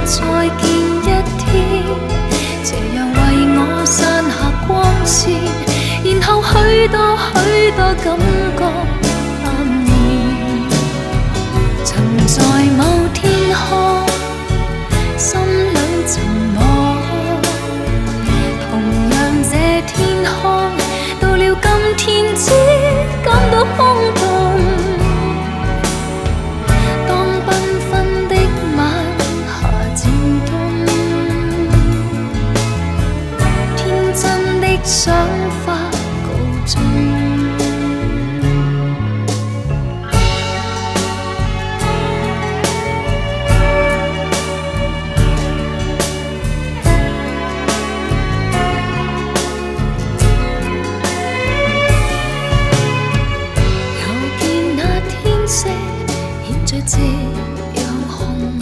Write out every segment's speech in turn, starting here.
再見一天，斜陽為我散下光線，然後許多許多感覺蔓延。曾在某天空，心裏沉默，同樣這天空，到了今天只感到空洞。當繽紛的晚霞漸冬，天真的想法告終。這樣紅，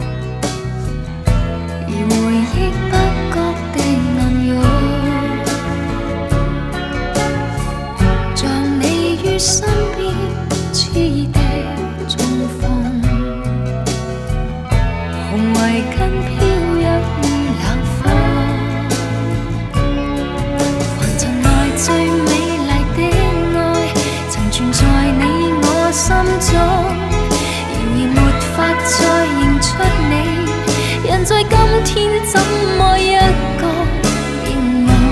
而回憶不覺地暗湧，像你於身邊熾熱地重逢，紅圍巾飄逸如冷風，凡塵內最美麗的愛，曾存在你我心中。法再認出你，人在今天怎麼一個形容？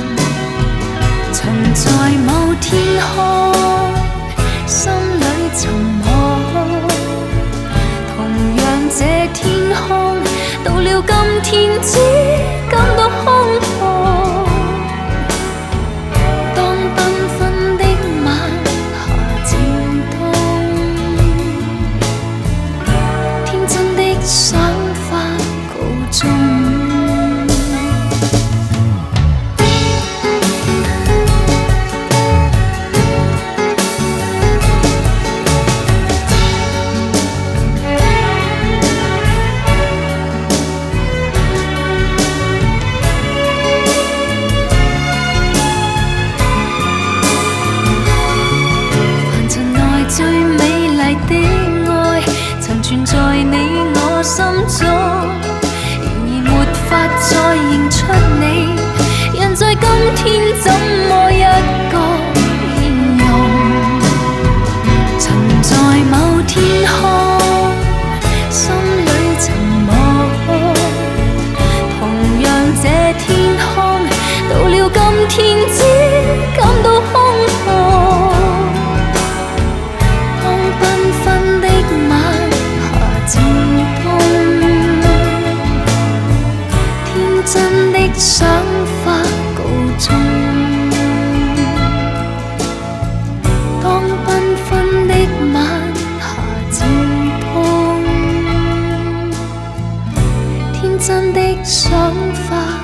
曾在某天空，心裏沉默，同樣這天空，到了今天只感到空洞。當繽紛的晚霞漸冬，想法告終。凡塵內最美麗的愛，曾存在你我心中，然而沒法再認出你，人在今天怎麼一個形容？曾在某天空，心裏沉默，同樣這天空，到了今天只感到空洞。當繽紛的晚漸冬，天真的想法告終。當繽紛的晚霞漸冬，天真的想法